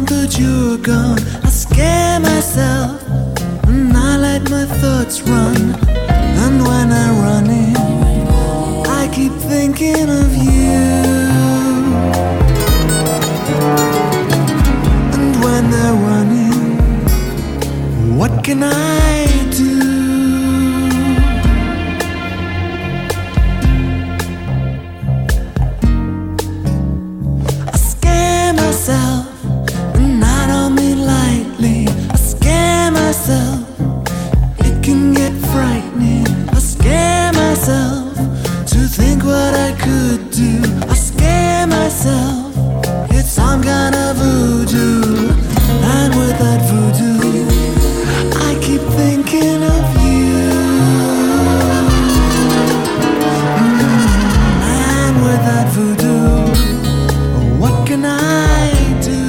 that you're gone, I scare myself and I let my thoughts run. And when I'm running, I keep thinking of you. And when they're running, what can I do? I scare myself, and I don't mean lightly. I scare myself, it can get frightening. I scare myself to think what I could do. I scare myself, it's some kind of voodoo. And with that voodoo, I keep thinking of you. And with that voodoo, what can I do?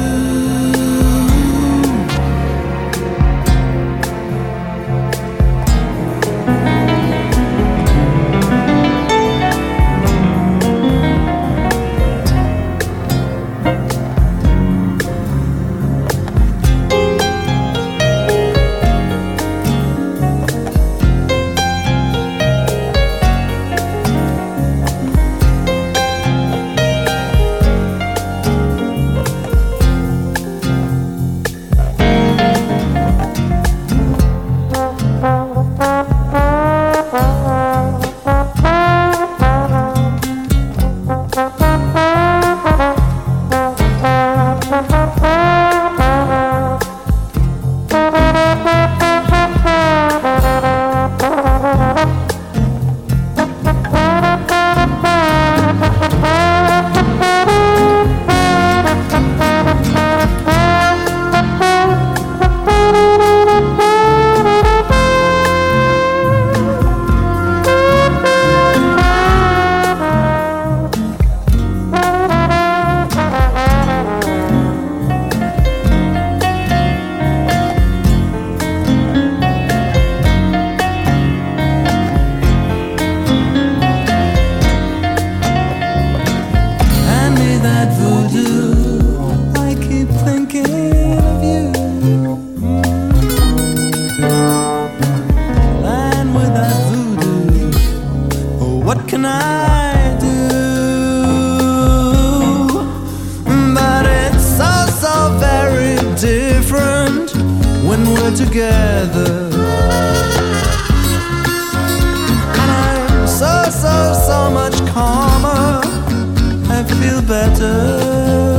What can I do? But it's so, so very different when we're together. And I'm so, so, so much calmer. I feel better.